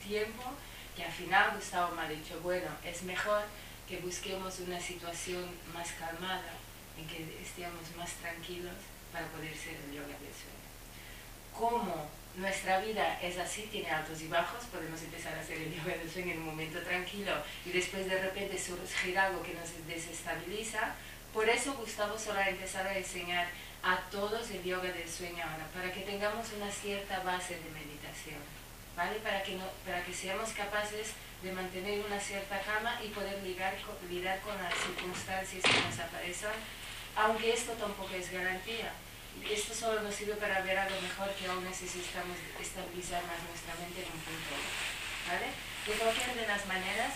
tiempo, que al final Gustavo me ha dicho, bueno, es mejor que busquemos una situación más calmada, en que estemos más tranquilos para poder hacer el yoga del sueño. Como nuestra vida es así, tiene altos y bajos, podemos empezar a hacer el yoga del sueño en un momento tranquilo y después de repente surgir algo que nos desestabiliza. Por eso Gustavo solo ha empezado a enseñar a todos el yoga del sueño ahora, para que tengamos una cierta base de meditación, ¿vale? Para que seamos capaces de mantener una cierta calma y poder lidiar con las circunstancias que nos aparecen, aunque esto tampoco es garantía. Esto solo nos sirve para ver a lo mejor que aún necesitamos estabilizar más nuestra mente en un punto, ¿vale? De cualquier de las maneras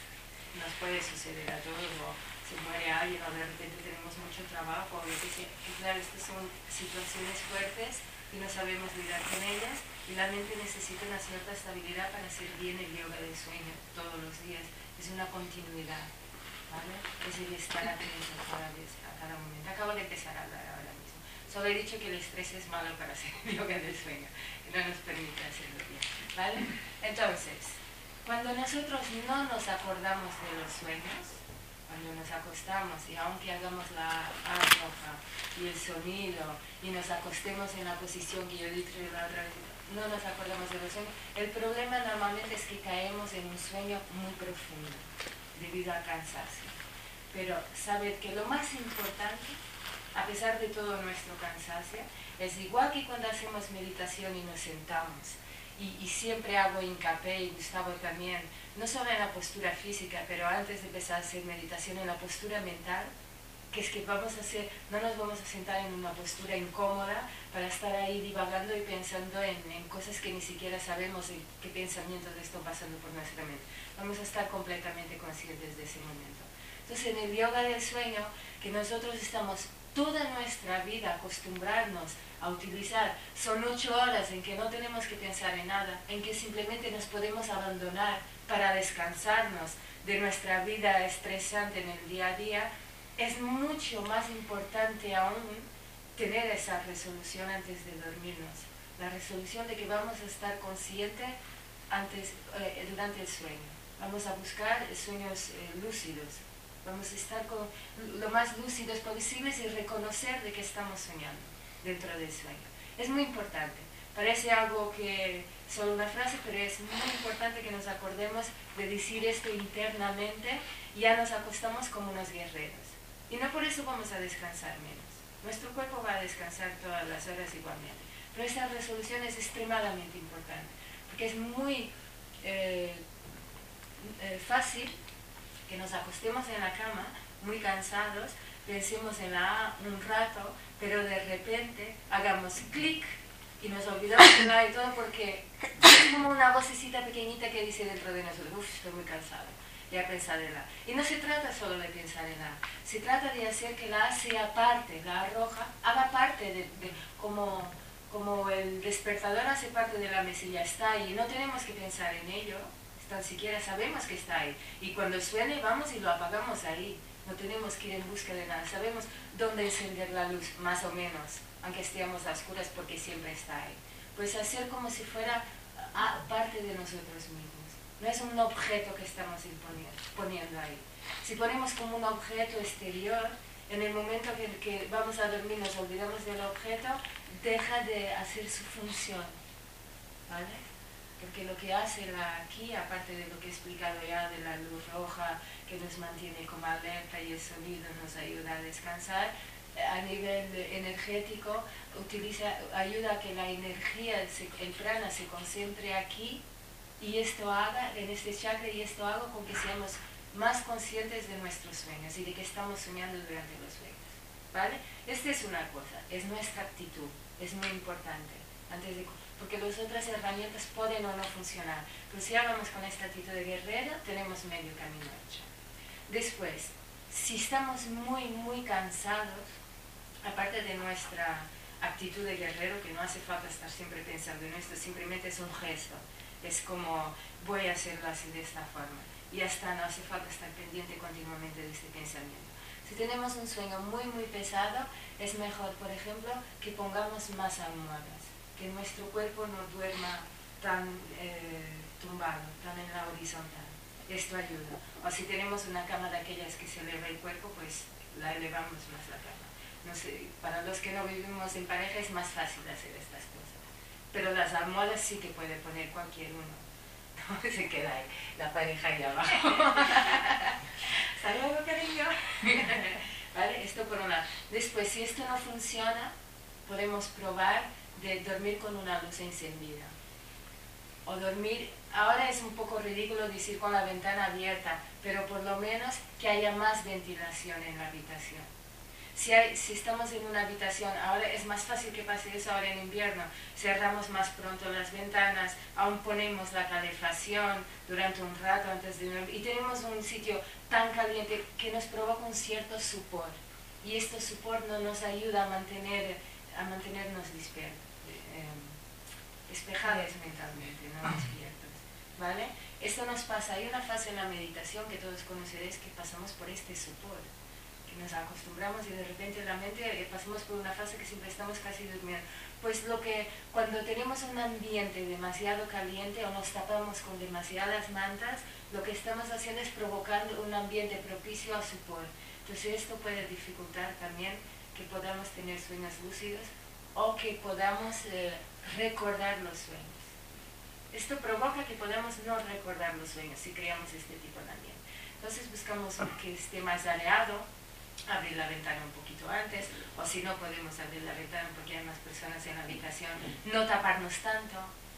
nos puede suceder a todos, o se muere alguien, o de repente tenemos mucho trabajo, o lo que sea. Y claro, estas son situaciones fuertes y no sabemos lidiar con ellas, y la mente necesita una cierta estabilidad para hacer bien el yoga del sueño todos los días. Es una continuidad, ¿vale? Es el estar atento a cada momento. Acabo de empezar a hablar ahora mismo. Solo he dicho que el estrés es malo para hacer el yoga del sueño, que no nos permite hacerlo bien, ¿vale? Entonces, cuando nosotros no nos acordamos de los sueños, cuando nos acostamos y aunque hagamos la roja y el sonido y nos acostemos en la posición que yo he dicho la otra vez, no nos acordamos de los sueños, el problema normalmente es que caemos en un sueño muy profundo debido al cansancio. Pero sabed que lo más importante, a pesar de todo nuestro cansancio, es igual que cuando hacemos meditación y nos sentamos, y siempre hago hincapié, y Gustavo también, no solo en la postura física, pero antes de empezar a hacer meditación, en la postura mental, que es que no nos vamos a sentar en una postura incómoda para estar ahí divagando y pensando en cosas que ni siquiera sabemos en qué pensamientos están pasando por nuestra mente. Vamos a estar completamente conscientes de ese momento. Entonces, en el yoga del sueño, que nosotros estamos toda nuestra vida acostumbrarnos a utilizar, son 8 horas en que no tenemos que pensar en nada, en que simplemente nos podemos abandonar para descansarnos de nuestra vida estresante en el día a día. Es mucho más importante aún tener esa resolución antes de dormirnos, la resolución de que vamos a estar conscientes durante el sueño. Vamos a buscar sueños lúcidos. Vamos a estar lo más lúcidos posibles y reconocer de que estamos soñando dentro del sueño. Es muy importante. Parece algo que solo una frase, pero es muy importante que nos acordemos de decir esto internamente. Ya nos acostamos como unos guerreros. Y no por eso vamos a descansar menos. Nuestro cuerpo va a descansar todas las horas igualmente. Pero esta resolución es extremadamente importante, porque es muy fácil que nos acostemos en la cama muy cansados, pensemos en la A un rato, pero de repente hagamos clic y nos olvidamos de nada y todo, porque es como una vocecita pequeñita que dice dentro de nosotros, uff, estoy muy cansado, ya pensar en la A. Y no se trata solo de pensar en la A, se trata de hacer que la A sea parte, la A roja, haga parte como el despertador hace parte de la mesilla, está ahí, no tenemos que pensar en ello, tan siquiera sabemos que está ahí, y cuando suene vamos y lo apagamos ahí, no tenemos que ir en busca de nada, sabemos dónde encender la luz, más o menos, aunque estemos a oscuras, porque siempre está ahí. Pues hacer como si fuera parte de nosotros mismos, no es un objeto que estamos poniendo ahí. Si ponemos como un objeto exterior, en el momento que vamos a dormir nos olvidamos del objeto, deja de hacer su función, ¿vale? Porque lo que hace aquí, aparte de lo que he explicado ya de la luz roja, que nos mantiene como alerta y el sonido nos ayuda a descansar, a nivel energético ayuda a que la energía, el prana se concentre aquí, y esto haga, en este chakra, y esto haga con que seamos más conscientes de nuestros sueños y de que estamos soñando durante los sueños, ¿vale? Esta es una cosa, es nuestra actitud, es muy importante, porque las otras herramientas pueden o no funcionar, pero si hablamos con esta actitud de guerrero, tenemos medio camino hecho. Después, si estamos muy, muy cansados, aparte de nuestra actitud de guerrero, que no hace falta estar siempre pensando en esto, simplemente es un gesto, es como voy a hacerlo así de esta forma, y ya está, no hace falta estar pendiente continuamente de este pensamiento. Si tenemos un sueño muy, muy pesado, es mejor, por ejemplo, que pongamos más almohadas, que nuestro cuerpo no duerma tumbado, tan en la horizontal. Esto ayuda. O si tenemos una cama de aquellas que se eleva el cuerpo, pues la elevamos más la cama. No sé, para los que no vivimos en pareja es más fácil hacer estas cosas. Pero las almohadas sí que puede poner cualquier uno. No se queda ahí, la pareja ahí abajo. Hasta luego, cariño. ¿Vale? Esto por un lado. Después, si esto no funciona, podemos probar de dormir con una luz encendida. O dormir, ahora es un poco ridículo decir con la ventana abierta, pero por lo menos que haya más ventilación en la habitación. Si estamos en una habitación, ahora es más fácil que pase eso ahora en invierno, cerramos más pronto las ventanas, aún ponemos la calefacción durante un rato antes de dormir, y tenemos un sitio tan caliente que nos provoca un cierto sopor, y este sopor no nos ayuda a mantenernos despejados mentalmente, no despiertos, ¿vale? Esto nos pasa, hay una fase en la meditación que todos conoceréis que pasamos por este sopor, que nos acostumbramos y de repente la mente pasamos por una fase que siempre estamos casi durmiendo. Pues cuando tenemos un ambiente demasiado caliente o nos tapamos con demasiadas mantas, lo que estamos haciendo es provocar un ambiente propicio a sopor. Entonces esto puede dificultar también que podamos tener sueños lúcidos o que podamos recordar los sueños. Esto provoca que podamos no recordar los sueños si creamos este tipo de ambiente. Entonces buscamos que esté más areado, abrir la ventana un poquito antes, o si no podemos abrir la ventana porque hay más personas en la habitación, no taparnos tanto,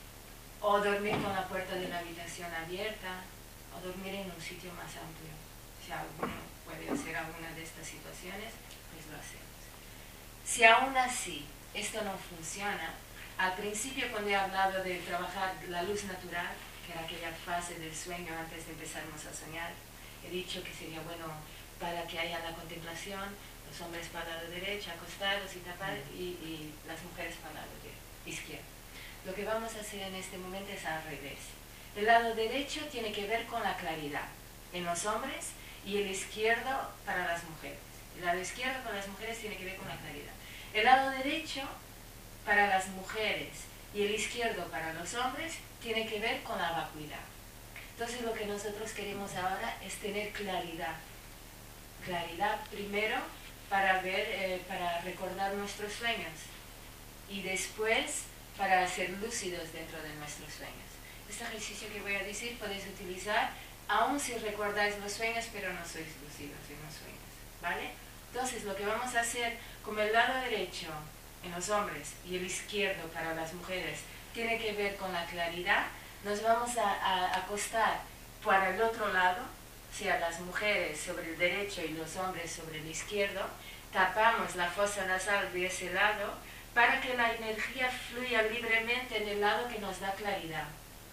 o dormir con la puerta de la habitación abierta, o dormir en un sitio más amplio. Si alguno puede hacer alguna de estas situaciones, pues lo hacemos. Si aún así esto no funciona, al principio cuando he hablado de trabajar la luz natural, que era aquella fase del sueño antes de empezarnos a soñar, he dicho que sería bueno para que haya la contemplación, los hombres para el lado derecho, acostados y tapados, y las mujeres para el lado izquierdo. Lo que vamos a hacer en este momento es al revés. El lado derecho tiene que ver con la claridad en los hombres y el izquierdo para las mujeres. El lado izquierdo para las mujeres tiene que ver con la claridad. El lado derecho para las mujeres y el izquierdo para los hombres tiene que ver con la vacuidad. Entonces lo que nosotros queremos ahora es tener claridad. Claridad primero para para recordar nuestros sueños y después para ser lúcidos dentro de nuestros sueños. Este ejercicio que voy a decir podéis utilizar aun si recordáis los sueños pero no sois lúcidos en los sueños, ¿vale? Entonces lo que vamos a hacer, como el lado derecho en los hombres y el izquierdo para las mujeres tiene que ver con la claridad, nos vamos a acostar para el otro lado, o sea, las mujeres sobre el derecho y los hombres sobre el izquierdo, tapamos la fosa nasal de ese lado para que la energía fluya libremente en el lado que nos da claridad.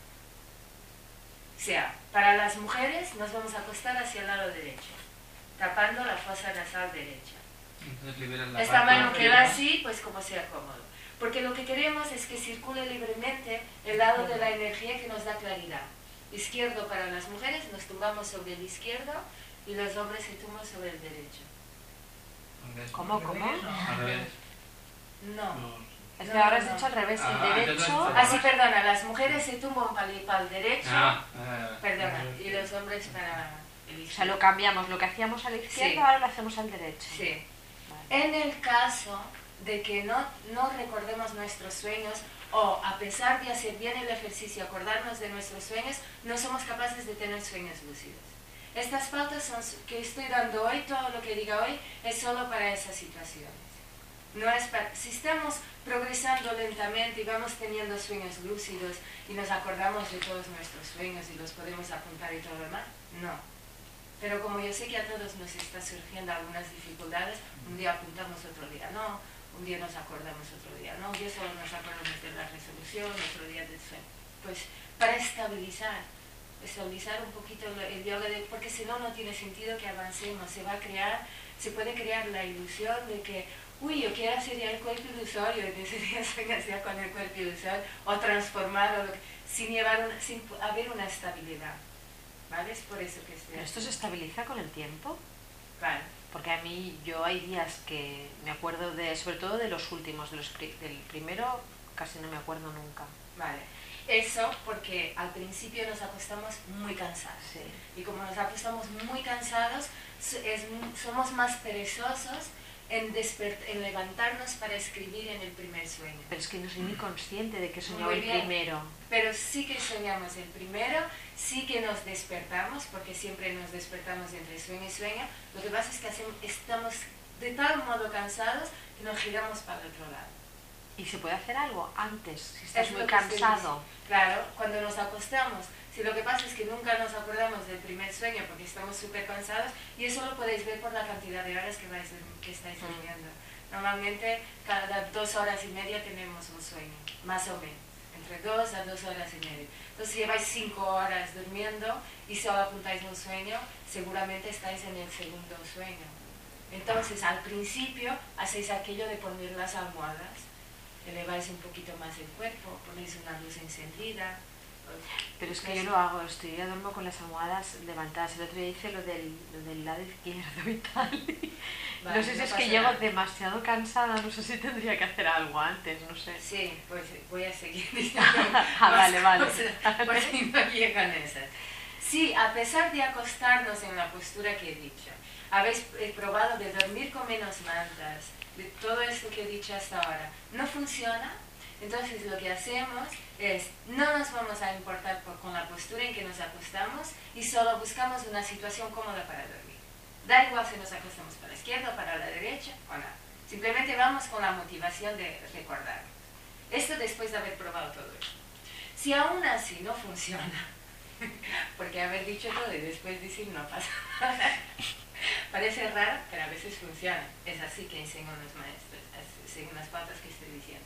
O sea, para las mujeres nos vamos a acostar hacia el lado derecho, tapando la fosa nasal derecha. Esta mano queda así, pues como sea cómodo. Porque lo que queremos es que circule libremente el lado de la energía que nos da claridad. Izquierdo para las mujeres, nos tumbamos sobre el izquierdo y los hombres se tumban sobre el derecho. ¿Cómo? Al revés. No. Es que ahora has dicho al revés, el derecho... Ah, sí, perdona, las mujeres se tumban para el derecho, perdona, y los hombres para el izquierdo. O sea, lo cambiamos, lo que hacíamos a la izquierda, Sí. ahora lo hacemos al derecho. Sí. Vale. En el caso de que no recordemos nuestros sueños, o a pesar de hacer bien el ejercicio, acordarnos de nuestros sueños, no somos capaces de tener sueños lúcidos. Estas pautas que estoy dando hoy, todo lo que diga hoy, es solo para esas situaciones. No es si estamos progresando lentamente y vamos teniendo sueños lúcidos y nos acordamos de todos nuestros sueños y los podemos apuntar y todo lo demás, no. Pero como yo sé que a todos nos está surgiendo algunas dificultades, un día apuntamos, otro día no, un día nos acordamos, otro día no, un día solo nos acordamos de la resolución, otro día del sueño. Pues para estabilizar un poquito el yoga, porque si no, no tiene sentido que avancemos, se puede crear la ilusión de que yo quiero hacer ya el cuerpo ilusorio, y ese día sueñas ya con el cuerpo ilusorio, o transformarlo, sin haber una estabilidad. ¿Vale? Es por eso que estoy... ¿Pero esto se estabiliza con el tiempo? Vale. Porque a mí, yo hay días que me acuerdo sobre todo de los últimos, del primero casi no me acuerdo nunca. Vale. Eso porque al principio nos acostamos muy cansados. Sí. Y como nos acostamos muy cansados, somos más perezosos en levantarnos para escribir en el primer sueño. Pero es que no soy ni consciente de que he soñado Muy el bien. primero. Pero sí que soñamos el primero, sí que nos despertamos, porque siempre nos despertamos entre sueño y sueño. Lo que pasa es que estamos de tal modo cansados que nos giramos para el otro lado. ¿Y se puede hacer algo antes, si estás Es muy lo que estoy cansado? diciendo. Claro, cuando nos acostamos, si lo que pasa es que nunca nos acordamos del primer sueño porque estamos súper cansados, y eso lo podéis ver por la cantidad de horas que estáis durmiendo. Normalmente cada 2 horas y media tenemos un sueño, más o menos, entre 2 a 2 horas y media. Entonces si lleváis 5 horas durmiendo y solo apuntáis un sueño, seguramente estáis en el segundo sueño. Entonces al principio hacéis aquello de poner las almohadas, eleváis un poquito más el cuerpo, ponéis una luz encendida. Pero es que yo lo hago, yo duermo con las almohadas levantadas. El otro día hice lo del lado izquierdo y tal. Vale, no sé si no es pasa que llego nada. demasiado cansada, no sé si tendría que hacer algo antes, no sé. Sí, pues voy a seguir diciendo Vale, vale. por si no llegan esas. Sí, a pesar de acostarnos en la postura que he dicho, habéis probado de dormir con menos mantas, de todo esto que he dicho hasta ahora, no funciona. Entonces lo que hacemos es, no nos vamos a importar con la postura en que nos acostamos y solo buscamos una situación cómoda para dormir. Da igual si nos acostamos para la izquierda o para la derecha o nada. Simplemente vamos con la motivación de recordar. Esto después de haber probado todo esto. Si aún así no funciona, porque haber dicho todo y después decir no pasa nada, parece raro, pero a veces funciona. Es así que enseñan los maestros, según las pautas que estoy diciendo.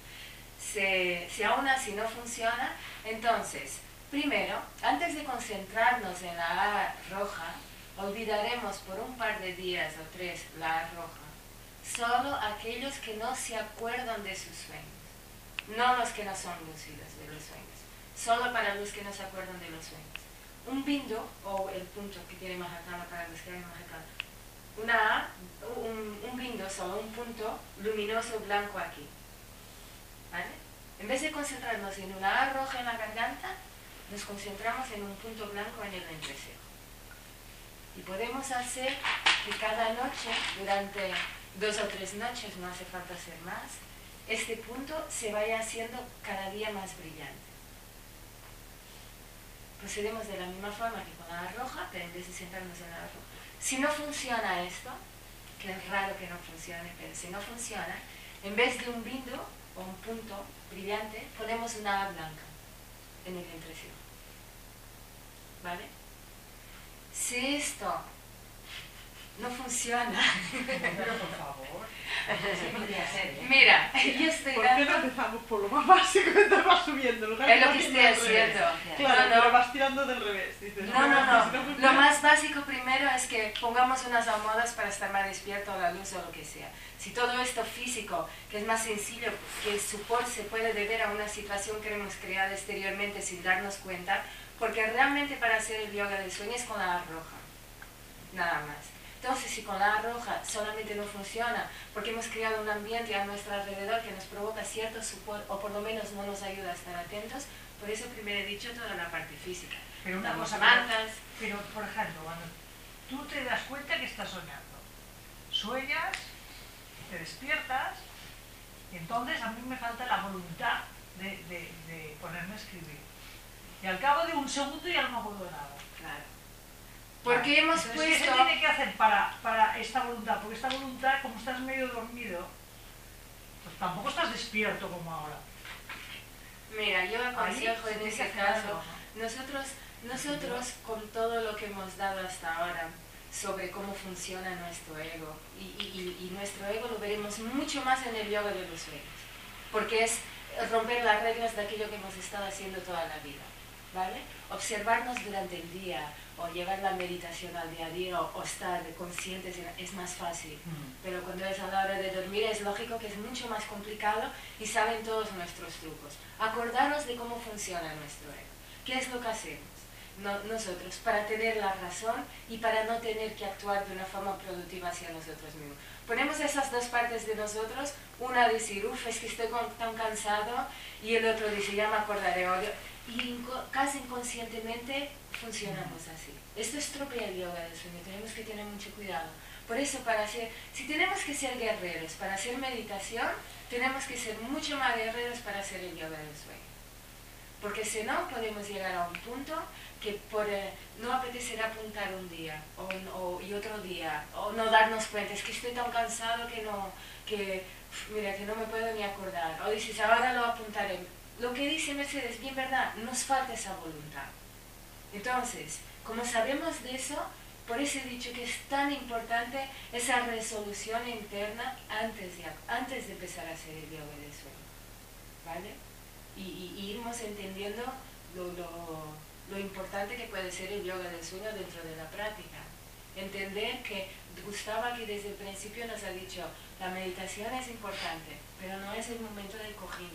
Si aún así no funciona, entonces, primero, antes de concentrarnos en la A roja, olvidaremos por un par de días o 3 la A roja. Solo aquellos que no se acuerdan de sus sueños, no los que no son lúcidos de los sueños, solo para los que no se acuerdan de los sueños. Un bindu, o el punto que tiene Mahakala para los que hay Mahakala, una A, un bindu, solo un punto luminoso blanco aquí. ¿Vale? En vez de concentrarnos en una A roja en la garganta, nos concentramos en un punto blanco en el entrecejo. Y podemos hacer que cada noche, durante 2 o 3 noches, no hace falta hacer más, este punto se vaya haciendo cada día más brillante. Procedemos de la misma forma que con la A roja, pero en vez de centrarnos en la A roja. Si no funciona esto, que es raro que no funcione, pero si no funciona, en vez de un bindu o un punto brillante, ponemos una A blanca en el entrecejo. ¿Vale? Si esto no funciona, Pero por favor, sí podría ser, ¿eh? mira, yo estoy ¿Por qué no dando... empezamos por lo más básico y te vas subiendo? Es lo que estoy haciendo. Claro, No, no. pero vas tirando del revés. Dices, No. Lo más básico primero es que pongamos unas almohadas para estar más despierto a la luz o lo que sea. Si todo esto físico, que es más sencillo, que se puede deber a una situación que hemos creado exteriormente sin darnos cuenta, porque realmente para hacer el yoga del sueño es con la A roja, nada más. Entonces, si con la A roja solamente no funciona, porque hemos creado un ambiente a nuestro alrededor que nos provoca cierto supor, o por lo menos no nos ayuda a estar atentos, por eso primero he dicho toda la parte física. Pero una Damos cosa, mantas. pero por ejemplo, cuando tú te das cuenta que estás soñando, sueñas, te despiertas, y entonces a mí me falta la voluntad de ponerme a escribir. Y al cabo de un segundo ya no me acuerdo de nada. Claro. Porque hemos Entonces, puesto... ¿qué se tiene que hacer para esta voluntad? Porque esta voluntad, como estás medio dormido, pues tampoco estás despierto como ahora. Mira, yo aconsejo Ahí en se ese tiene que hacer caso, algo, nosotros con todo lo que hemos dado hasta ahora sobre cómo funciona nuestro ego, y nuestro ego lo veremos mucho más en el yoga de los sueños, porque es romper las reglas de aquello que hemos estado haciendo toda la vida, ¿vale? Observarnos durante el día, o llevar la meditación al día a día, o estar conscientes es más fácil, pero cuando es a la hora de dormir es lógico que es mucho más complicado y saben todos nuestros trucos. Acordaros de cómo funciona nuestro ego. ¿Qué es lo que hacemos nosotros para tener la razón y para no tener que actuar de una forma productiva hacia nosotros mismos? Ponemos esas dos partes de nosotros, una decir, uff, es que estoy tan cansado, y el otro dice, ya me acordaré. y casi inconscientemente funcionamos así. Esto estropea el yoga del sueño, tenemos que tener mucho cuidado. Por eso, si tenemos que ser guerreros para hacer meditación, tenemos que ser mucho más guerreros para hacer el yoga del sueño. Porque si no, podemos llegar a un punto que no apetecerá apuntar un día y otro día, o no darnos cuenta, es que estoy tan cansado mira, que no me puedo ni acordar. O dices, ahora lo apuntaré. Lo que dice Mercedes, bien verdad, nos falta esa voluntad. Entonces, como sabemos de eso, por eso he dicho que es tan importante esa resolución interna antes de empezar a hacer el yoga del sueño, ¿vale? Y irnos entendiendo lo importante que puede ser el yoga del sueño dentro de la práctica. Entender que Gustavo aquí desde el principio nos ha dicho, la meditación es importante, pero no es el momento del cojín.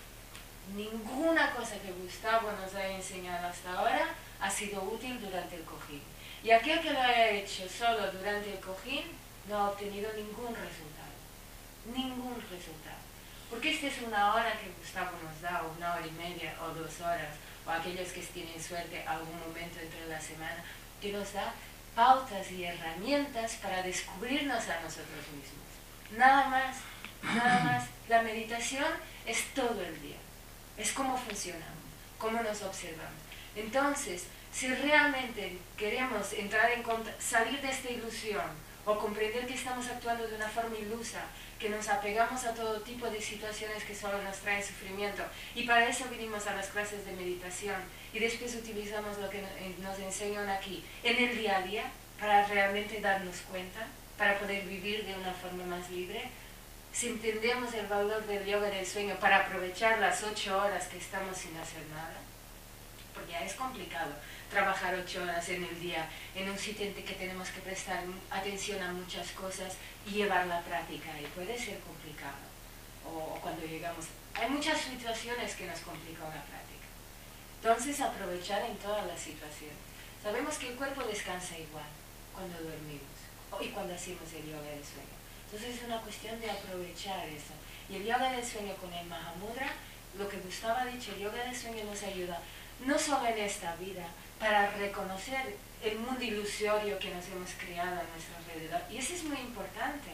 Ninguna cosa que Gustavo nos haya enseñado hasta ahora ha sido útil durante el cojín. Y aquel que lo haya hecho solo durante el cojín no ha obtenido ningún resultado. Ningún resultado. Porque esta es una hora que Gustavo nos da, o 1 hora y media, o 2 horas, o aquellos que tienen suerte algún momento entre la semana, que nos da pautas y herramientas para descubrirnos a nosotros mismos. Nada más, nada más. La meditación es todo el día. Es cómo funcionamos, cómo nos observamos. Entonces, si realmente queremos salir de esta ilusión o comprender que estamos actuando de una forma ilusa, que nos apegamos a todo tipo de situaciones que solo nos traen sufrimiento, y para eso vinimos a las clases de meditación y después utilizamos lo que nos enseñan aquí en el día a día para realmente darnos cuenta, para poder vivir de una forma más libre. Si entendemos el valor del yoga del sueño para aprovechar las 8 horas que estamos sin hacer nada, porque ya es complicado trabajar 8 horas en el día en un sitio en que tenemos que prestar atención a muchas cosas y llevar la práctica, y puede ser complicado. O cuando llegamos, hay muchas situaciones que nos complican la práctica. Entonces, aprovechar en todas las situaciones. Sabemos que el cuerpo descansa igual cuando dormimos y cuando hacemos el yoga del sueño. Entonces es una cuestión de aprovechar eso. Y el yoga del sueño con el Mahamudra, lo que Gustavo ha dicho, el yoga del sueño nos ayuda no solo en esta vida, para reconocer el mundo ilusorio que nos hemos creado a nuestro alrededor. Y eso es muy importante.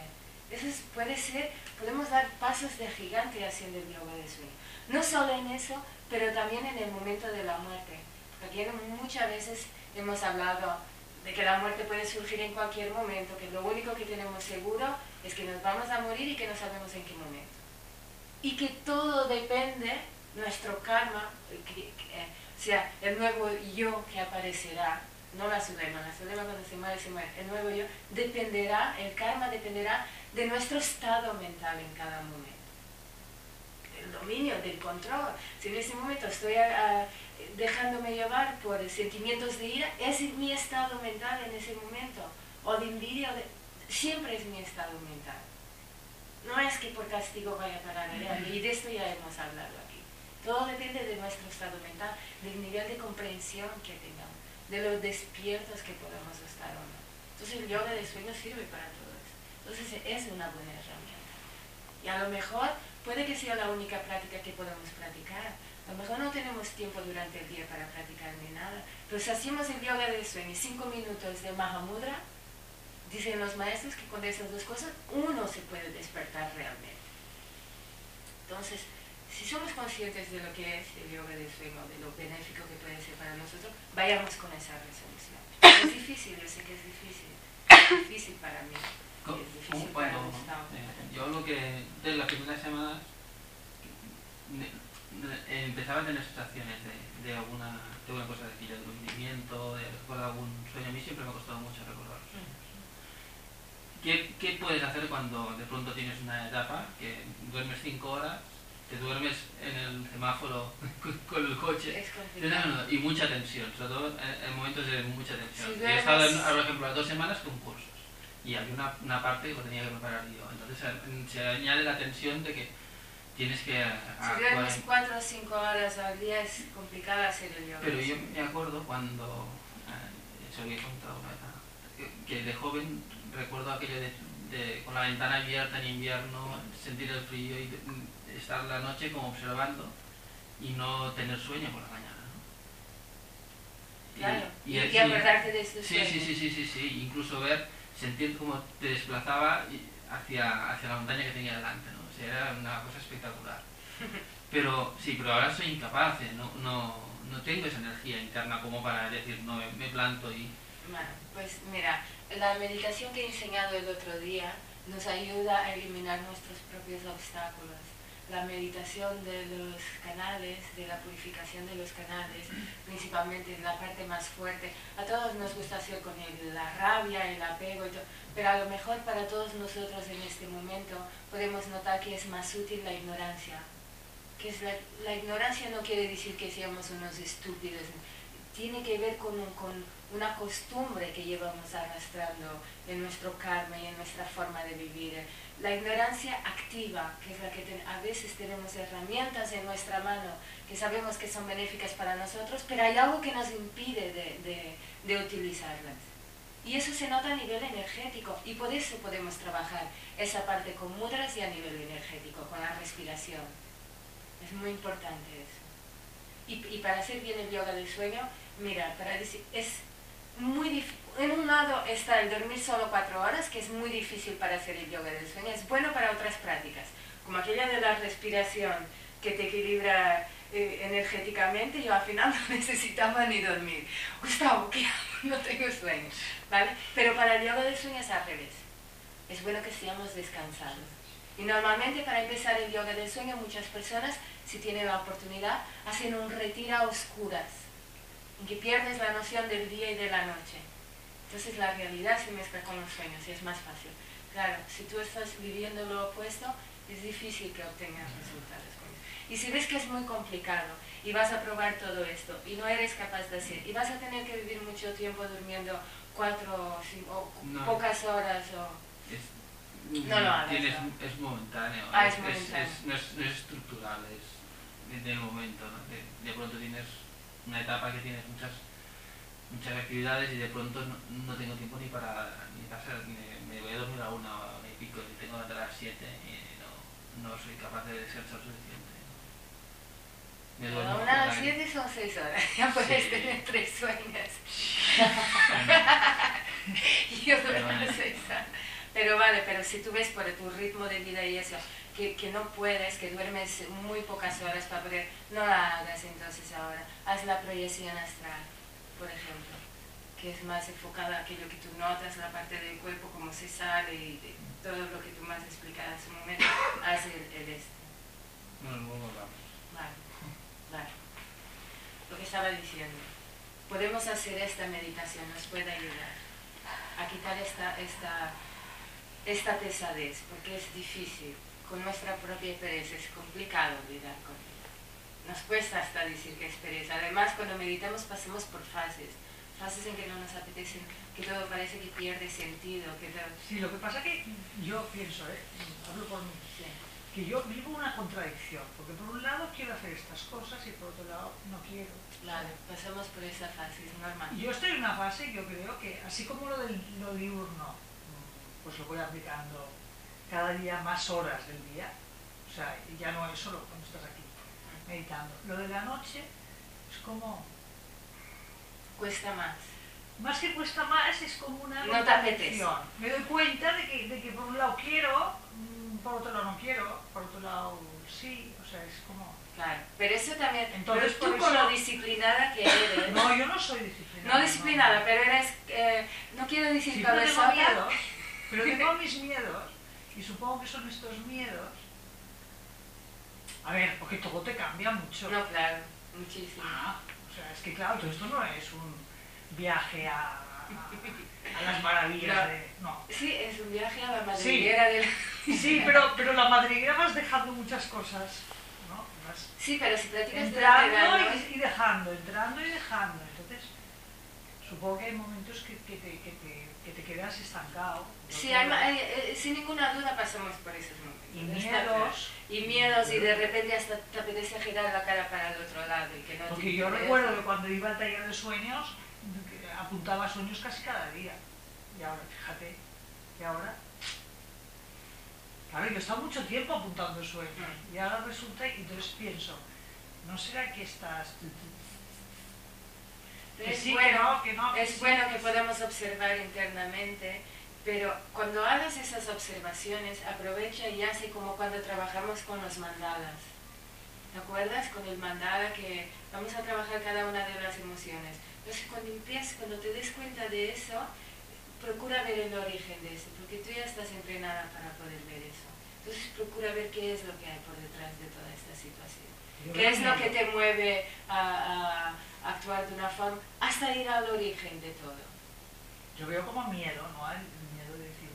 Podemos dar pasos de gigante haciendo el yoga del sueño. No solo en eso, pero también en el momento de la muerte. Porque aquí muchas veces hemos hablado de que la muerte puede surgir en cualquier momento, que lo único que tenemos seguro es que nos vamos a morir y que no sabemos en qué momento. Y que todo depende, nuestro karma, o sea, el nuevo yo que aparecerá, no la Sudema cuando se muere, el nuevo yo, el karma dependerá de nuestro estado mental en cada momento. El dominio, del control. Si en ese momento estoy dejándome llevar por sentimientos de ira, es mi estado mental en ese momento, o de envidia, siempre es mi estado mental. No es que por castigo vaya a parar el alma, y de esto ya hemos hablado aquí. Todo depende de nuestro estado mental, del nivel de comprensión que tengamos, de los despiertos que podamos estar o no. Entonces el yoga del sueño sirve para todo eso. Entonces es una buena herramienta. Y a lo mejor puede que sea la única práctica que podemos practicar. A lo mejor no tenemos tiempo durante el día para practicar ni nada. Pero si hacemos el yoga del sueño y 5 minutos de Mahamudra, dicen los maestros que con esas dos cosas uno se puede despertar realmente. Entonces, si somos conscientes de lo que es el yoga del sueño, de lo benéfico que puede ser para nosotros, vayamos con esa resolución. Es difícil, yo sé que es difícil. Es difícil para mí. Es difícil para Gustavo. Yo lo que de la primera semana empezaba a tener sensaciones de alguna cosa de hundimiento, de recordar algún sueño. A mí siempre me ha costado mucho recordarlo. ¿Qué puedes hacer cuando de pronto tienes una etapa que duermes 5 horas, te duermes en el semáforo con el coche y mucha tensión, sobre todo en momentos de mucha tensión? Sí, he estado, por ejemplo, las 2 semanas con cursos y había una parte que lo tenía que preparar yo. Entonces se añade la tensión de que tienes que... Si duermes 4 o 5 horas al día es complicado hacer el yoga. Pero yo me acuerdo cuando, eso había contado una vez, que de joven recuerdo aquello de con la ventana abierta en invierno, sentir el frío y estar la noche como observando y no tener sueño por la mañana, ¿no? Claro, y sí, acordarte de estos sí, sí, incluso sentir cómo te desplazaba hacia la montaña que tenía delante, ¿no? O sea, era una cosa espectacular. Pero ahora soy incapaz, no tengo esa energía interna como para decir, no, me planto y... Bueno, pues mira, la meditación que he enseñado el otro día nos ayuda a eliminar nuestros propios obstáculos. La meditación de los canales, de la purificación de los canales, principalmente la parte más fuerte. A todos nos gusta hacer con la rabia, el apego y todo, pero a lo mejor para todos nosotros en este momento podemos notar que es más útil la ignorancia. Que es la ignorancia no quiere decir que seamos unos estúpidos, tiene que ver con una costumbre que llevamos arrastrando en nuestro karma y en nuestra forma de vivir. La ignorancia activa, que es la que a veces tenemos herramientas en nuestra mano que sabemos que son benéficas para nosotros, pero hay algo que nos impide de utilizarlas. Y eso se nota a nivel energético, y por eso podemos trabajar esa parte con mudras y a nivel energético, con la respiración. Es muy importante eso. Y para hacer bien el yoga del sueño, mira, para decir, es muy difícil. En un lado está el dormir solo 4 horas, que es muy difícil para hacer el yoga del sueño. Es bueno para otras prácticas, como aquella de la respiración, que te equilibra energéticamente. Yo al final no necesitaba ni dormir. Gustavo, ¿qué hago? No tengo sueño, ¿vale? Pero para el yoga del sueño es al revés. Es bueno que estemos descansados. Y normalmente para empezar el yoga del sueño muchas personas, si tienen la oportunidad, hacen un retiro a oscuras, en que pierdes la noción del día y de la noche. Entonces la realidad se mezcla con los sueños y es más fácil. Claro, si tú estás viviendo lo opuesto, es difícil que obtengas resultados con eso. Y si ves que es muy complicado y vas a probar todo esto y no eres capaz de hacer, y vas a tener que vivir mucho tiempo durmiendo 4 o 5 o pocas horas o... No lo hagas. Es momentáneo. Es momentáneo. No es estructural, es del momento, ¿no? De pronto tienes una etapa que tienes muchas actividades y de pronto no tengo tiempo ni para hacer, me voy a dormir a 1 y pico y tengo que levantar a las 7 y no soy capaz de descansar suficiente. Me duermo A las 7 son 6 horas, ya puedes tener 3 sueños. Y yo duermo 6 horas. Pero vale, pero si tú ves por tu ritmo de vida y eso, que no puedes, que duermes muy pocas horas para poder, no la hagas entonces ahora. Haz la proyección astral, por ejemplo, que es más enfocada a aquello que tú notas, la parte del cuerpo, cómo se sale y todo lo que tú me has explicado hace un momento. Haz el este. No, luego vamos. Vale. Lo que estaba diciendo, podemos hacer esta meditación, nos puede ayudar a quitar esta pesadez, porque es difícil, con nuestra propia pereza, es complicado lidiar con ella. Nos cuesta hasta decir que es pereza. Además, cuando meditamos pasamos por fases en que no nos apetece, que todo parece que pierde sentido. Sí, lo que pasa que yo pienso, hablo por mí, Sí. que yo vivo una contradicción, porque por un lado quiero hacer estas cosas y por otro lado no quiero. Vale, pasamos por esa fase, es normal. Yo estoy en una fase, yo creo que así como lo diurno, pues lo voy aplicando cada día más horas del día, o sea, ya no es solo cuando estás aquí meditando. Lo de la noche es como... Cuesta más. Más que cuesta más, es como una No te apetece. Me doy cuenta de que por un lado quiero, por otro lado no quiero, por otro lado sí, o sea, es como... Claro, pero eso también, Entonces, pero tú por con eso- lo disciplinada que eres... No, yo no soy disciplinada. No disciplinada, pero eres, no quiero decir Sí, pero tengo cabezota. miedos, pero tengo mis miedos, y supongo que son estos miedos. A ver, porque todo te cambia mucho. No, claro, muchísimo. O sea, es que claro, todo esto no es un viaje a las maravillas No. de... No. Sí, es un viaje a la madriguera del... Sí, pero la madriguera vas dejando muchas cosas, ¿no? Vas Sí, pero si practicas durante entrando años... y dejando, entrando y dejando. Entonces, supongo que hay momentos que te quedas estancado. Sí, Yo creo. sin ninguna duda pasamos por esos momentos. Y Está claro. miedos. Y miedos, y de repente hasta te apetece girar la cara para el otro lado. Y que no Porque te yo interesa. recuerdo que cuando iba al taller de sueños, que apuntaba sueños casi cada día. Y ahora, fíjate, y ahora... Claro, yo he estado mucho tiempo apuntando sueños. Y ahora resulta, y entonces pienso, ¿no será que estás... Pero sí, que no, es bueno que podamos observar internamente, pero cuando hagas esas observaciones, aprovecha y hace como cuando trabajamos con los mandalas. ¿Te acuerdas? Con el mandala que vamos a trabajar cada una de las emociones. Entonces cuando te des cuenta de eso, procura ver el origen de eso, porque tú ya estás entrenada para poder ver eso. Entonces procura ver qué es lo que hay por detrás de toda esta situación. ¿Qué es lo que te mueve a actuar de una forma hasta ir al origen de todo? Yo veo como miedo, ¿no? El miedo de decir...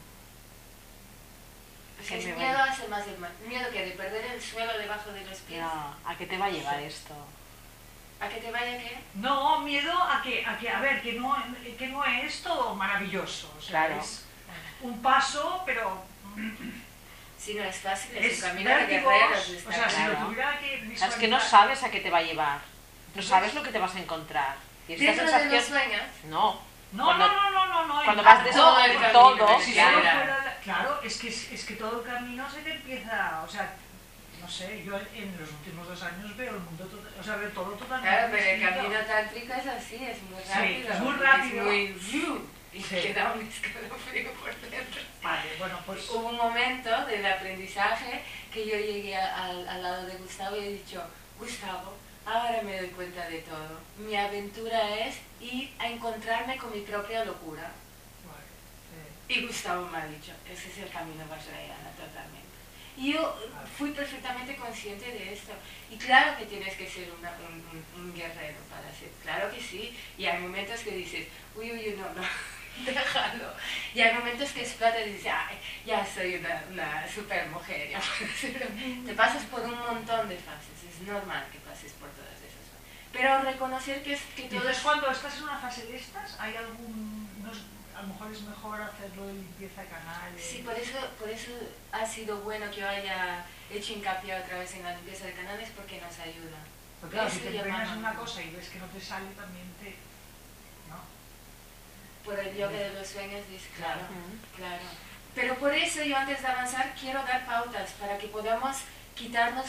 Pues el miedo hace más miedo que de perder el suelo debajo de los pies. No, ¿a qué te va a llevar esto? ¿A que te vaya qué? No, miedo a ver, que no es todo maravilloso. O sea, claro. Es un paso, pero... Si no es fácil, es un camino vértigos, de guerreros. o sea, si lo tuviera que visualizar... Es que no sabes a qué te va a llevar. No sabes lo que te vas a encontrar. Y esta ¿Dentro sensación... de los sueños? No. No. Cuando vas de todo el camino, todo, Si claro. solo fuera, claro, es que todo el camino se te empieza, o sea, no sé, yo en los últimos 2 años veo el mundo, veo todo totalmente Claro, pero el distinto. camino tántrico es así, es muy Sí, rápido. es muy rápido. Es muy... Y Sí. queda un escalofrío por dentro. Vale, bueno, pues... Hubo un momento del aprendizaje que yo llegué al lado de Gustavo y he dicho, Gustavo, ahora me doy cuenta de todo. Mi aventura es ir a encontrarme con mi propia locura. Y Gustavo me ha dicho, ese es el camino vajrayana totalmente. Y yo fui perfectamente consciente de esto. Y claro que tienes que ser un guerrero para ser, claro que sí. Y hay momentos que dices, uy, no, déjalo. Y hay momentos que explota y dices, ay, ya soy una super mujer. Ya te pasas por un montón de fases, es normal que pases por todas esas fases. Pero reconocer que todo Entonces, es... cuando estás en una fase de estas, ¿hay algún...? A lo mejor es mejor hacerlo de limpieza de canales. Sí, por eso ha sido bueno que yo haya hecho hincapié otra vez en la limpieza de canales, porque nos ayuda. Pero claro, si Eso te y el empeñas en Maha una Mudra. cosa y ves que no te sale, también te... ¿no? Por el yoga de los sueños, dice, claro, Ujú. claro. Pero por eso yo antes de avanzar quiero dar pautas para que podamos quitarnos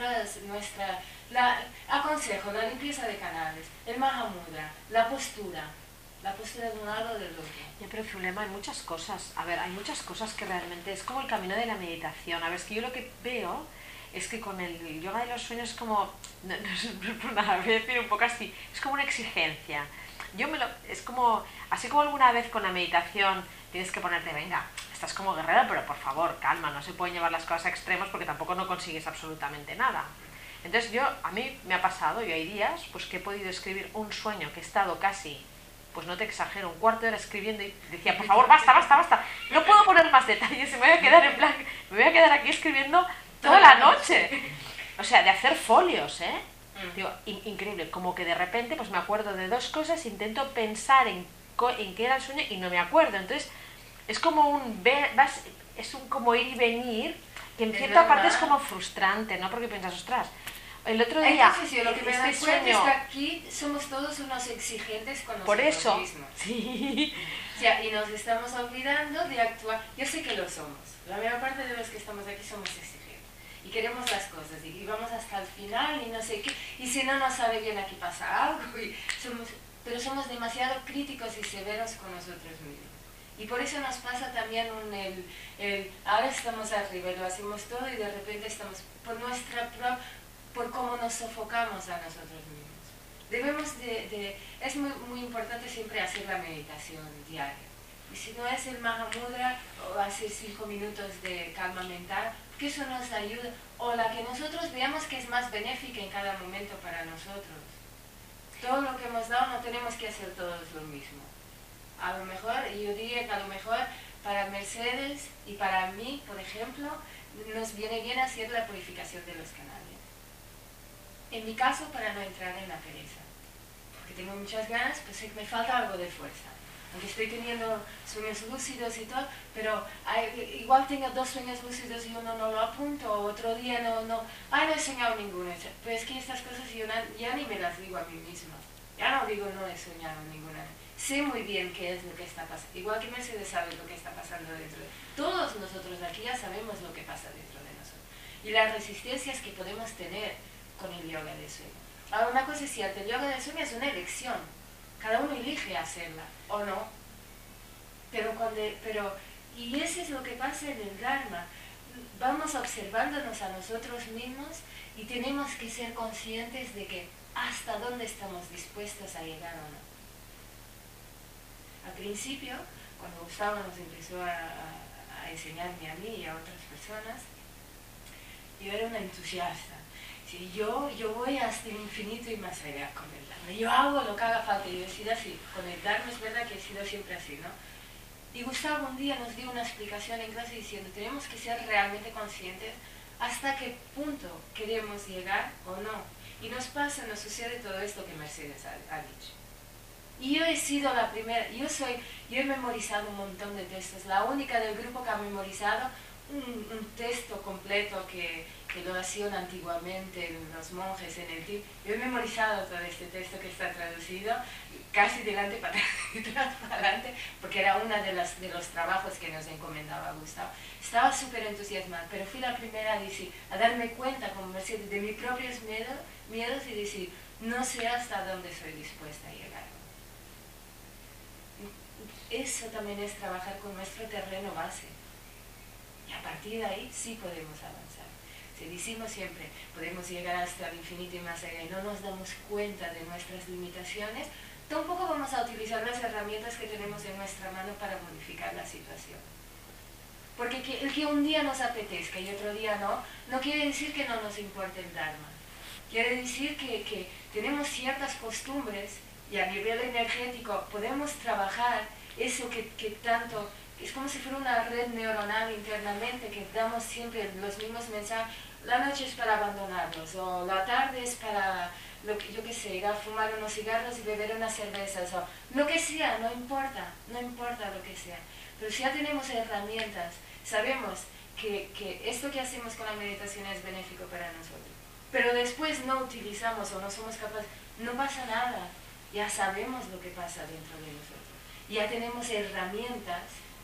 aconsejo, la limpieza de canales, el Maha Mudra, la postura de un lado o del otro. Ya, pero Zulema, hay muchas cosas. A ver, hay muchas cosas que realmente es como el camino de la meditación. A ver, es que yo lo que veo es que con el yoga de los sueños es como, no es por nada, voy a decir un poco así, es como una exigencia. Es como, así como alguna vez con la meditación tienes que ponerte, venga, estás como guerrera, pero por favor, calma, no se pueden llevar las cosas a extremos porque tampoco no consigues absolutamente nada. Entonces a mí me ha pasado, yo hay días pues que he podido escribir un sueño que he estado casi, pues no te exagero, un cuarto de hora escribiendo y decía, por favor, basta, no puedo poner más detalles, me voy a quedar en plan, me voy a quedar aquí escribiendo toda la noche. O sea, de hacer folios, ¿eh? Digo, increíble, como que de repente pues me acuerdo de 2 cosas, intento pensar en qué era el sueño y no me acuerdo. Entonces, es como como ir y venir, que en cierta parte es como frustrante, ¿no? Porque piensas, ostras, el otro día, entonces yo lo que me doy cuenta es que aquí somos todos unos exigentes con nosotros por eso, mismos. sí. O sea, y nos estamos olvidando de actuar. Yo sé que lo somos. La mayor parte de los que estamos aquí somos exigentes. Y queremos las cosas. Y vamos hasta el final y no sé qué. Y si no nos sabe bien, aquí pasa algo. Pero somos demasiado críticos y severos con nosotros mismos. Y por eso nos pasa también ahora estamos arriba y lo hacemos todo y de repente estamos por cómo nos sofocamos a nosotros mismos. Debemos es muy importante siempre hacer la meditación diaria. Y si no es el Maha Mudra o hacer 5 minutos de calma mental, que eso nos ayuda, o la que nosotros veamos que es más benéfica en cada momento para nosotros. Todo lo que hemos dado no tenemos que hacer todos lo mismo. A lo mejor, y yo diría que a lo mejor para Mercedes y para mí, por ejemplo, nos viene bien hacer la purificación de los canales. En mi caso, para no entrar en la pereza. Porque tengo muchas ganas, pues sé que me falta algo de fuerza. Aunque estoy teniendo sueños lúcidos y todo, pero igual tengo 2 sueños lúcidos y uno no lo apunto, o otro día no he soñado ninguno. Pero es que estas cosas yo ya ni me las digo a mí misma. Ya no digo no he soñado ninguna. Sé muy bien qué es lo que está pasando. Igual que Mercedes sabe lo que está pasando dentro de... Todos nosotros aquí ya sabemos lo que pasa dentro de nosotros. Y las resistencias que podemos tener con el yoga del sueño. Ahora, una cosa es cierta, el yoga del sueño es una elección. elige hacerla, o no. Y eso es lo que pasa en el Dharma. Vamos observándonos a nosotros mismos y tenemos que ser conscientes de que hasta dónde estamos dispuestos a llegar o no. Al principio, cuando Gustavo nos empezó a enseñarme a mí y a otras personas, yo era una entusiasta. Sí, yo voy hasta el infinito y más allá con el Dharma. Yo hago lo que haga falta. Yo he sido así. Con el Dharma es verdad que he sido siempre así, ¿no? Y Gustavo un día nos dio una explicación en clase diciendo, tenemos que ser realmente conscientes hasta qué punto queremos llegar o no. Y nos sucede todo esto que Mercedes ha dicho. Y yo he sido la primera, yo he memorizado un montón de textos, la única del grupo que ha memorizado un texto completo que lo hacían antiguamente los monjes en el Tíbet. Yo he memorizado todo este texto que está traducido, casi delante para atrás para adelante, porque era uno de los trabajos que nos encomendaba Gustavo. Estaba súper entusiasmada, pero fui la primera a darme cuenta, como Mercedes, de mis propios miedos y decir, no sé hasta dónde soy dispuesta a llegar. Eso también es trabajar con nuestro terreno base. Y a partir de ahí sí podemos avanzar. Si decimos siempre, podemos llegar hasta el infinito y más allá y no nos damos cuenta de nuestras limitaciones, tampoco vamos a utilizar las herramientas que tenemos en nuestra mano para modificar la situación. Porque el que un día nos apetezca y otro día no quiere decir que no nos importe el Dharma. Quiere decir que tenemos ciertas costumbres y a nivel energético podemos trabajar eso que tanto... Es como si fuera una red neuronal internamente que damos siempre los mismos mensajes. La noche es para abandonarnos, o la tarde es para, yo qué sé, ir a fumar unos cigarros y beber unas cervezas, o lo que sea, no importa lo que sea. Pero si ya tenemos herramientas, sabemos que esto que hacemos con la meditación es benéfico para nosotros. Pero después no utilizamos o no somos capaces, no pasa nada. Ya sabemos lo que pasa dentro de nosotros. Ya tenemos herramientas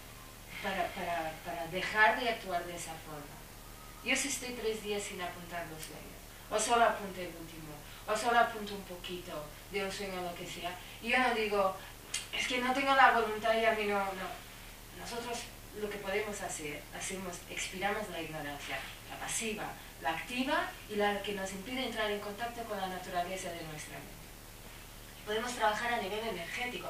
para dejar de actuar de esa forma. Yo si estoy 3 días sin apuntar los sueños, o solo apunto el último, o solo apunto un poquito de un sueño o lo que sea, y yo no digo, es que no tengo la voluntad y a mí no. Nosotros lo que podemos hacer, expiramos la ignorancia, la pasiva, la activa y la que nos impide entrar en contacto con la naturaleza de nuestra mente. Podemos trabajar a nivel energético.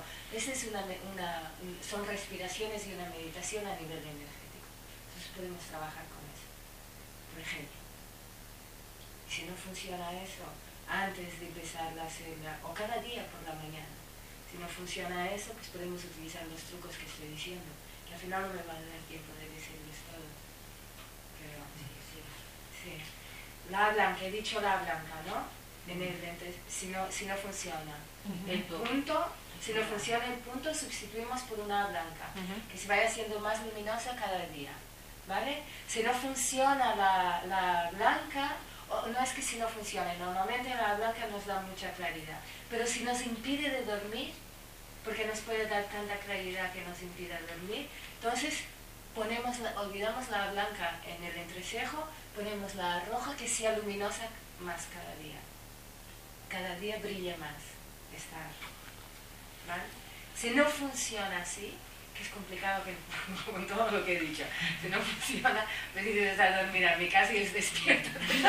Son respiraciones y una meditación a nivel energético. Entonces podemos trabajar con eso. Por ejemplo, si no funciona eso, antes de empezar la cena, o cada día por la mañana, si no funciona eso, pues podemos utilizar los trucos que estoy diciendo, que al final no me va a dar tiempo de decirles todo. Pero sí. La blanca, he dicho la blanca, ¿no? En el lente, si no funciona el punto, si no funciona el punto, sustituimos por una blanca, que se vaya haciendo más luminosa cada día, ¿vale? Si no funciona la blanca, no es que si no funcione, normalmente la blanca nos da mucha claridad, pero si nos impide de dormir, porque nos puede dar tanta claridad que nos impida dormir, entonces olvidamos la blanca en el entrecejo, ponemos la roja que sea luminosa más cada día brilla más esta, ¿vale? Si no funciona así, que es complicado con todo lo que he dicho, si no funciona, me dices a dormir a mi casa y es despierto.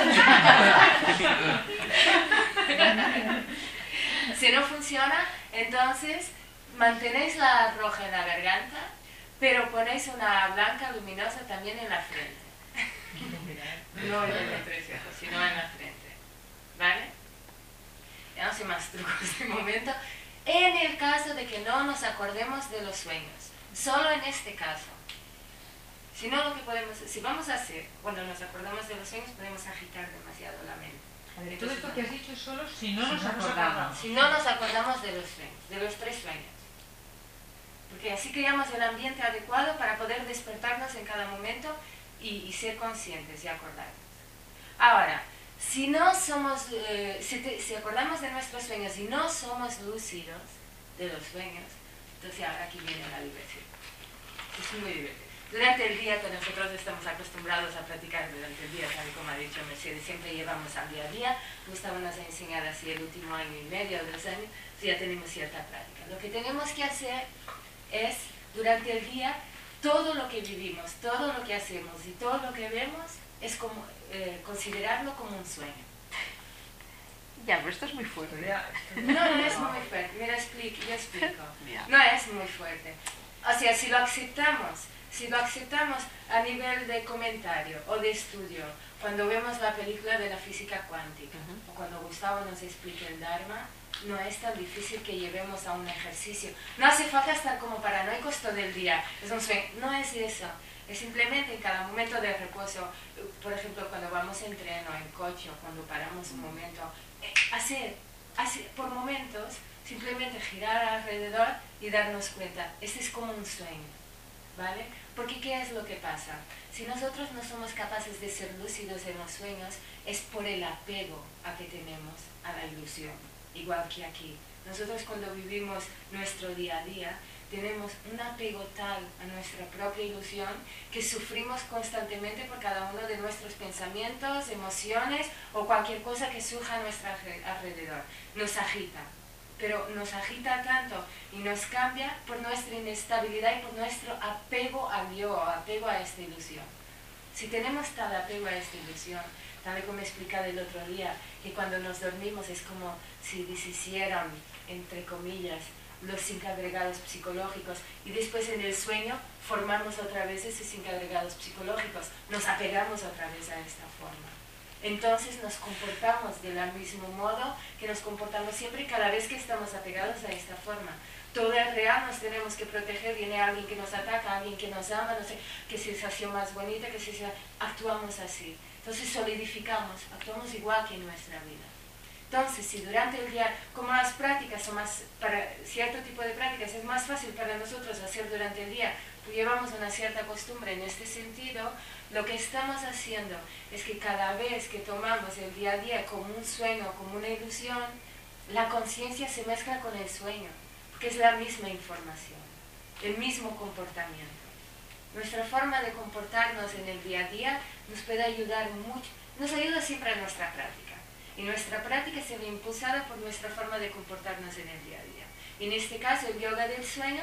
Si no funciona, entonces mantenéis la roja en la garganta, pero ponéis una blanca luminosa también en la frente. No en el entrecejo, sino en la frente, ¿vale? Ya no sé más trucos de momento. En el caso de que no nos acordemos de los sueños, solo en este caso. Si no, si vamos a hacer, cuando nos acordamos de los sueños, podemos agitar demasiado la mente. Todo esto que has dicho solo si no nos acordamos. Si no nos acordamos de los sueños, de los 3 sueños. Porque así creamos el ambiente adecuado para poder despertarnos en cada momento y ser conscientes y acordarnos. Ahora, si no somos, si acordamos de nuestros sueños y no somos lúcidos de los sueños, entonces ahora aquí viene la diversión. Es muy divertido. Durante el día, que nosotros estamos acostumbrados a practicar durante el día, tal como ha dicho Mercedes, siempre llevamos al día a día. Gustavo nos ha enseñado así el último año y medio, 2 años, ya tenemos cierta práctica. Lo que tenemos que hacer es, durante el día, todo lo que vivimos, todo lo que hacemos y todo lo que vemos, es como considerarlo como un sueño. Ya, pero esto es muy fuerte. No es muy fuerte. Mira, yo explico. No es muy fuerte. O sea, si lo aceptamos a nivel de comentario o de estudio, cuando vemos la película de la física cuántica, o cuando Gustavo nos explica el Dharma, no es tan difícil que llevemos a un ejercicio. No hace falta estar como paranoicos todo el día. Es un sueño. No es eso. Es simplemente en cada momento de reposo, por ejemplo, cuando vamos en tren o en coche, o cuando paramos un momento, hacer por momentos, simplemente girar alrededor y darnos cuenta. Este es como un sueño, ¿vale? Porque ¿qué es lo que pasa? Si nosotros no somos capaces de ser lúcidos en los sueños, es por el apego a que tenemos a la ilusión, igual que aquí. Nosotros cuando vivimos nuestro día a día, tenemos un apego tal a nuestra propia ilusión que sufrimos constantemente por cada uno de nuestros pensamientos, emociones o cualquier cosa que surja a nuestro alrededor. Nos agita, pero nos agita tanto y nos cambia por nuestra inestabilidad y por nuestro apego al yo, apego a esta ilusión. Si tenemos tal apego a esta ilusión, tal como he explicado el otro día, que cuando nos dormimos es como si deshicieran, entre comillas, los 5 agregados psicológicos y después en el sueño formamos otra vez esos 5 agregados psicológicos, nos apegamos otra vez a esta forma. Entonces nos comportamos del mismo modo que nos comportamos siempre y cada vez que estamos apegados a esta forma. Todo es real, nos tenemos que proteger, viene alguien que nos ataca, alguien que nos ama, no sé, qué sensación más bonita, qué sensación, actuamos así. Entonces solidificamos, actuamos igual que en nuestra vida. Entonces, si durante el día, como las prácticas son más, para cierto tipo de prácticas es más fácil para nosotros hacer durante el día, pues llevamos una cierta costumbre en este sentido, lo que estamos haciendo es que cada vez que tomamos el día a día como un sueño, como una ilusión, la conciencia se mezcla con el sueño, porque es la misma información, el mismo comportamiento. Nuestra forma de comportarnos en el día a día nos puede ayudar mucho, nos ayuda siempre a nuestra práctica. Y nuestra práctica se ve impulsada por nuestra forma de comportarnos en el día a día. Y en este caso, el yoga del sueño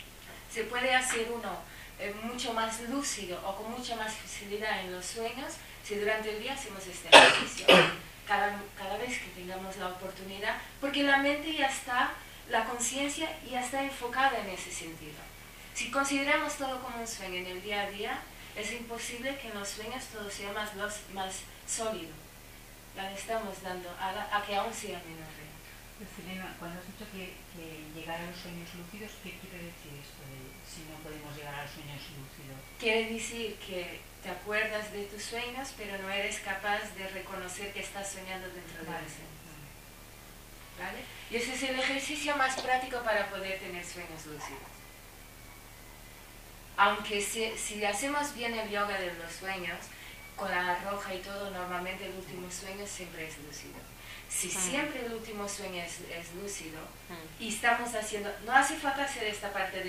se puede hacer uno mucho más lúcido o con mucha más facilidad en los sueños si durante el día hacemos este ejercicio. Cada vez que tengamos la oportunidad, porque la mente ya está, la conciencia ya está enfocada en ese sentido. Si consideramos todo como un sueño en el día a día, es imposible que en los sueños todo sea más sólido. Le estamos dando a que aún sea menos real. Selena, cuando has dicho que llegar a los sueños lúcidos, ¿qué quiere decir esto de si no podemos llegar a los sueños lúcidos? Quiere decir que te acuerdas de tus sueños, pero no eres capaz de reconocer que estás soñando dentro de los sueños. ¿Vale? Y ese es el ejercicio más práctico para poder tener sueños lúcidos. Aunque si hacemos bien el yoga de los sueños, con la roja y todo, normalmente el último sueño siempre es lúcido. Si siempre el último sueño es lúcido y estamos haciendo, no hace falta hacer esta parte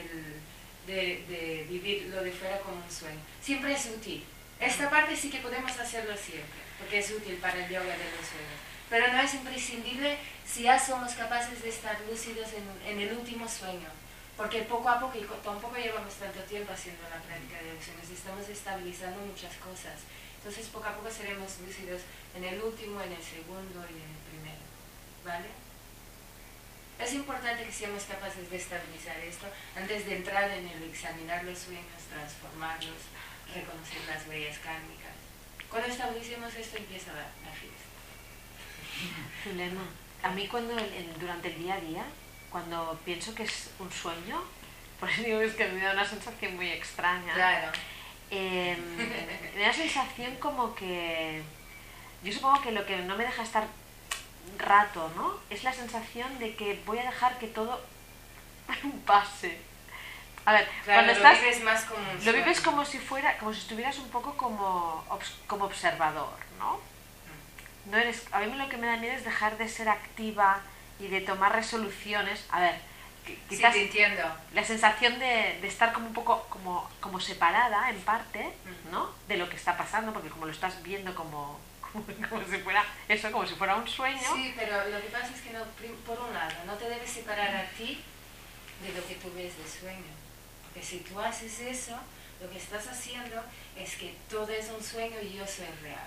de vivir lo de fuera como un sueño, siempre es útil. Esta parte sí que podemos hacerlo siempre, porque es útil para el yoga de los sueños, pero no es imprescindible si ya somos capaces de estar lúcidos en el último sueño. Porque poco a poco, y tampoco llevamos tanto tiempo haciendo la práctica de los sueños, estamos estabilizando muchas cosas. Entonces poco a poco seremos lúcidos en el último, en el segundo y en el primero. ¿Vale? Es importante que seamos capaces de estabilizar esto antes de entrar en el examinar los sueños, transformarlos, reconocer las huellas kármicas. Cuando establecemos esto empieza la fiesta. Elena, a mí durante el día a día, cuando pienso que es un sueño, por eso digo que me da una sensación muy extraña. Claro. Me da la sensación como que... Yo supongo que lo que no me deja estar rato, ¿no? Es la sensación de que voy a dejar que todo pase. A ver, claro, cuando estás... vives más como un lo vives como si estuvieras un poco como observador, ¿no? No eres... A mí lo que me da miedo es dejar de ser activa y de tomar resoluciones. A ver, quizás sí, te entiendo. la sensación de estar como un poco como separada en parte, ¿no? De lo que está pasando, porque como lo estás viendo como si fuera eso, como si fuera un sueño. Sí, pero lo que pasa es que no, por un lado, no te debes separar a ti de lo que tú ves del sueño. Porque si tú haces eso, lo que estás haciendo es que todo es un sueño y yo soy real.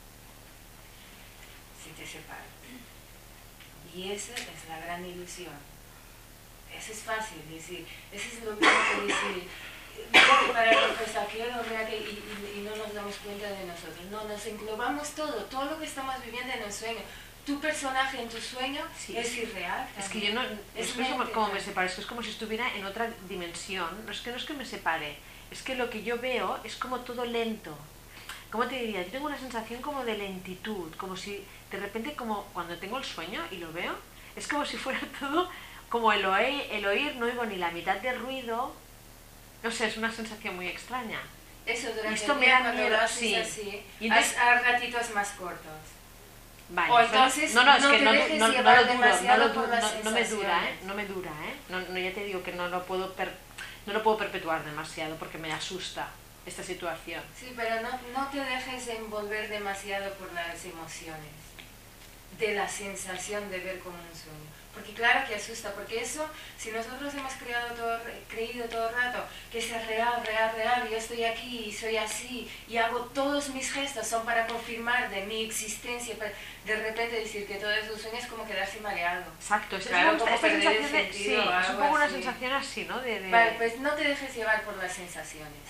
Si te separas. Y esa es la gran ilusión. Eso es fácil decir. Eso es lo mismo que decir. Para pues aquello y no nos damos cuenta de nosotros. No, nos englobamos todo lo que estamos viviendo en el sueño. Tu personaje en tu sueño es irreal. Es que yo no, es como me separo, es que es como si estuviera en otra dimensión. No es que me separe, es que lo que yo veo es como todo lento. ¿Cómo te diría? Yo tengo una sensación como de lentitud, como si de repente, como cuando tengo el sueño y lo veo, es como si fuera todo, como el oír, no oigo ni la mitad del ruido. No sé, es una sensación muy extraña. Eso durante esto el me día da cuando miedo, lo haces sí. así, Y entonces, haz ratitos más cortos. Vale, O entonces no, es no que te no, dejes no, llevar no, demasiado por las no me dura, sensaciones. no me dura, no, ya te digo que no lo puedo perpetuar demasiado porque me asusta esta situación. Sí, pero no te dejes envolver demasiado por las emociones, de la sensación de ver como un sueño. Porque claro que asusta, porque eso, si nosotros hemos creído todo el rato que es real, yo estoy aquí y soy así, y hago todos mis gestos, son para confirmar de mi existencia, de repente decir que todo es un sueño es como quedarse mareado. Exacto, claro, como esta perder el sensación de, sentido, sí, es un poco una así. sensación así, ¿no? Vale, pues no te dejes llevar por las sensaciones.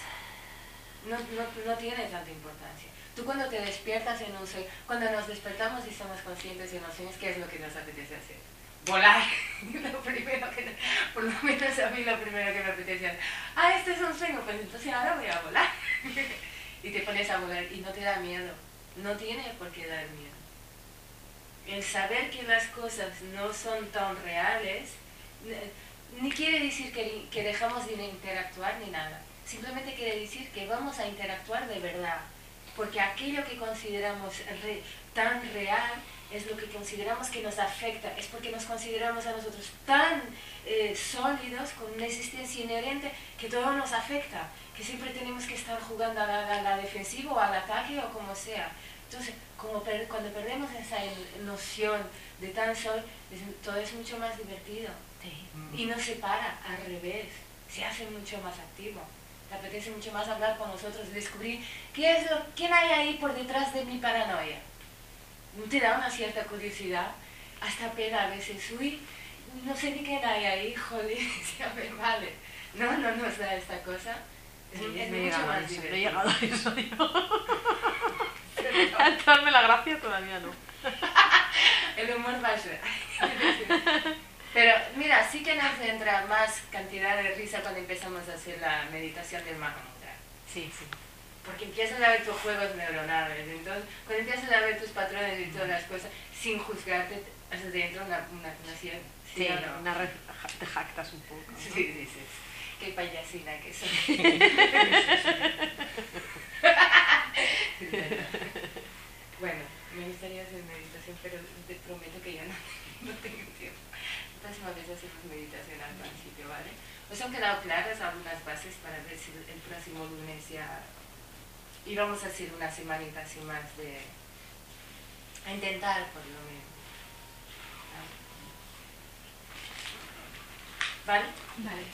No tiene tanta importancia. Tú cuando te despiertas en un sueño, cuando nos despertamos y somos conscientes en los sueños, ¿qué es lo que nos apetece hacer? Volar. Lo primero que, por lo menos a mí lo primero que me apetece hacer. Este es un sueño, pues entonces ahora voy a volar. Y te pones a volar y no te da miedo. No tiene por qué dar miedo. El saber que las cosas no son tan reales, ni quiere decir que dejamos de interactuar ni nada. Simplemente quiere decir que vamos a interactuar de verdad. Porque aquello que consideramos tan real es lo que consideramos que nos afecta, es porque nos consideramos a nosotros tan sólidos, con una existencia inherente, que todo nos afecta, que siempre tenemos que estar jugando a la defensiva o al ataque o como sea. Entonces, cuando perdemos esa noción de tan sol, todo es mucho más divertido. Sí. Y no se para, al revés, se hace mucho más activo. Te apetece mucho más hablar con nosotros y descubrir quién hay ahí por detrás de mi paranoia. Te da una cierta curiosidad, hasta pena a veces. Uy, no sé ni quién hay ahí, joder, ya me vale. No nos da esta cosa. Es mucho más divertido. No he llegado a eso, a darme la gracia todavía no. El humor va a ser. Pero mira, sí que nos entra más cantidad de risa cuando empezamos a hacer la meditación del Mahamudra. Sí. Porque empiezas a ver tus juegos neuronales, entonces cuando empiezas a ver tus patrones y todas las cosas, sin juzgarte, haces dentro una nación. Sí, no. una red te jactas un poco, ¿no? Sí. Qué payasina que soy. Bueno, me gustaría hacer meditación, pero te prometo que ya no tengo tiempo. La próxima vez hacemos meditación al principio, ¿vale? Pues han quedado claras algunas bases para ver si el próximo lunes ya... Y vamos a hacer una semanita así más de... a intentar por lo menos. ¿Vale? Vale.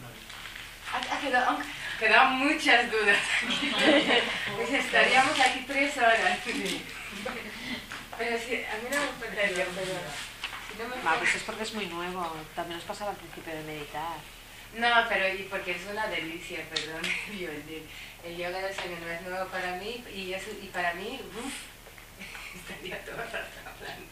Han quedado muchas dudas aquí. Pues estaríamos aquí 3 horas. Pero sí, a mí no me importaría, pero... Si no me Pues es porque es muy nuevo, también nos pasaba al principio de meditar. No, pero y porque es una delicia, perdón, el yoga del sueño no es nuevo para mí y para mí, estaría todo el rato hablando.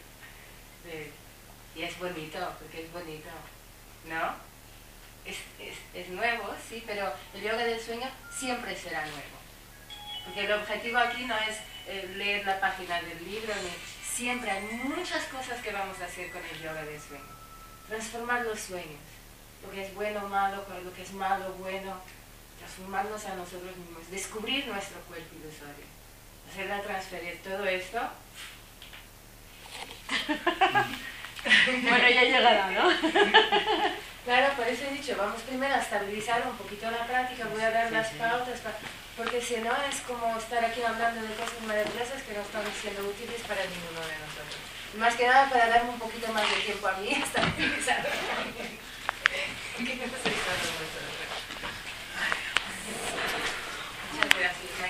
Y es bonito, porque es bonito, ¿no? Es nuevo, sí, pero el yoga del sueño siempre será nuevo. Porque el objetivo aquí no es leer la página del libro, siempre hay muchas cosas que vamos a hacer con el yoga del sueño. Transformar los sueños. Lo que es bueno, malo, lo que es malo, bueno, transformarnos a nosotros mismos, descubrir nuestro cuerpo ilusorio, hacer la transferencia, todo esto. Bueno, ya llegará, ¿no? Claro, eso he dicho, vamos primero a estabilizar un poquito la práctica, voy a dar las pautas, porque si no es como estar aquí hablando de cosas maravillosas que no están siendo útiles para ninguno de nosotros. Y más que nada para darme un poquito más de tiempo a mí, estabilizar.